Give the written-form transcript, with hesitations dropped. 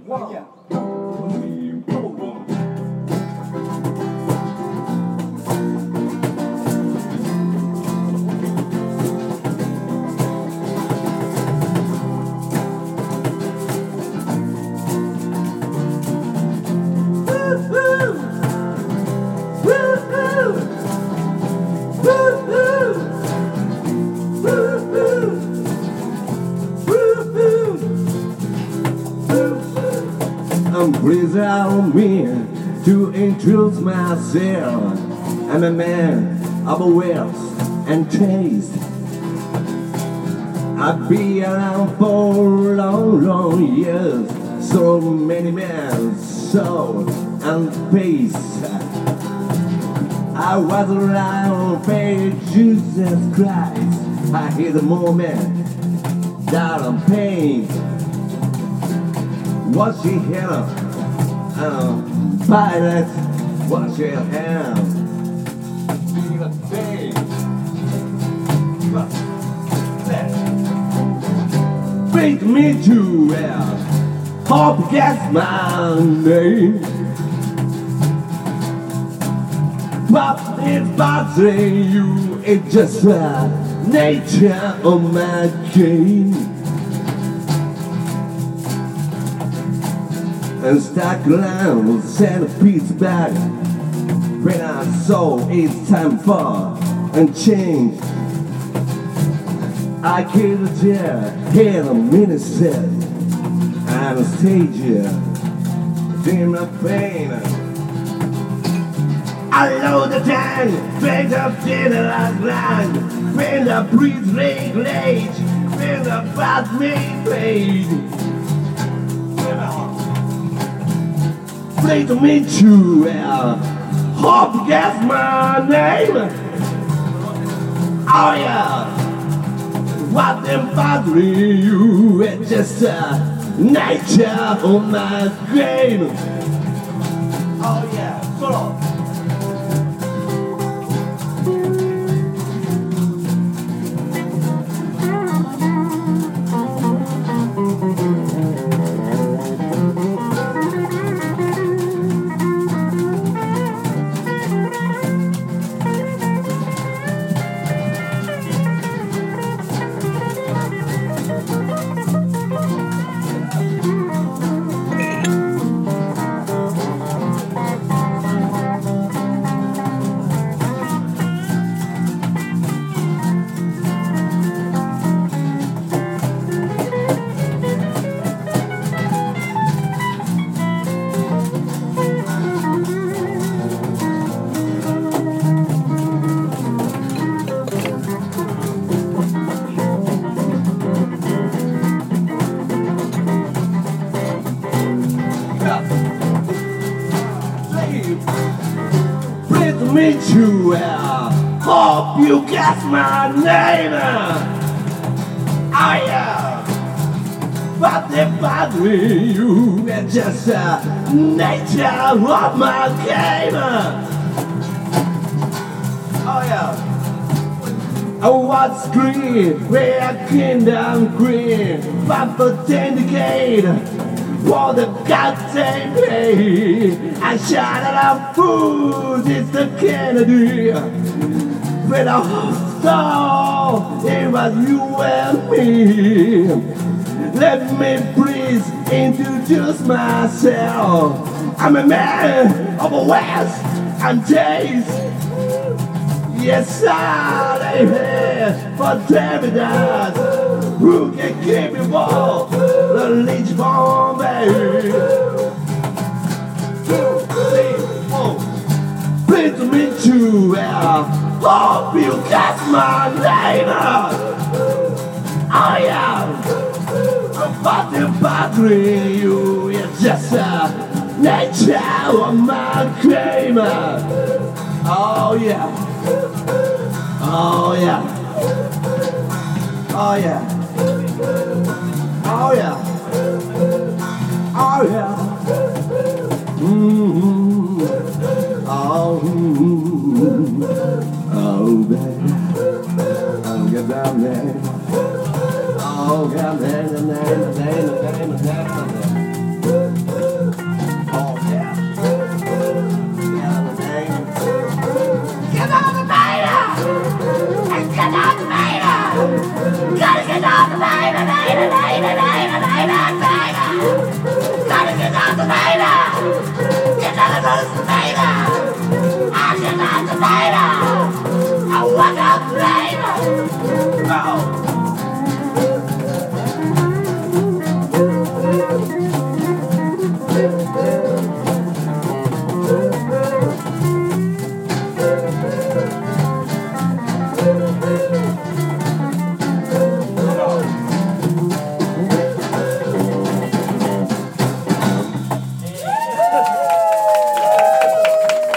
One, two, three, four. Please allow me to introduce myself. I'm a man of wealth and taste. I've been around for long years. So many men, soul and face. I was around for Jesus Christ. I hear the moment that I'm pain. What she had pilot, what she had being a thing. Bring me to well, hope gets my name. But it's bothering you, it's just nature of my game. And stuck around, send a piece back. When I saw it's time for a change, I killed a chair, hit a minister, Anastasia, in my pain. I know the time, straight up dinner last night. When the breeze regulate, when the bath made paid. Pleased to meet you, hope you guess my name. Oh yeah, what them bothering you, it's just nature of my game. Oh yeah, follow. Pleased to meet you, hope you guess my name. I am, but they're bothering you, it's just nature of my game. Oh yeah. Oh, what's green, where kingdom green, but for 10 decades. For the goddamn pain, I shot out food, it's the Kennedy. With a hostile, it was you and me. Let me please introduce myself. I'm a man of the West and taste. Yes, I'm here for Davidas. Who can keep me warm? The leech bomb, baby. 2, 3, 4. Pleased to meet you, hope you guess my name. I am a bothering you. It's just nature of my game. Oh yeah. Oh yeah. Oh yeah. Oh yeah. Oh yeah. Oh, oh baby. Oh get down there. Oh get down there. Oh.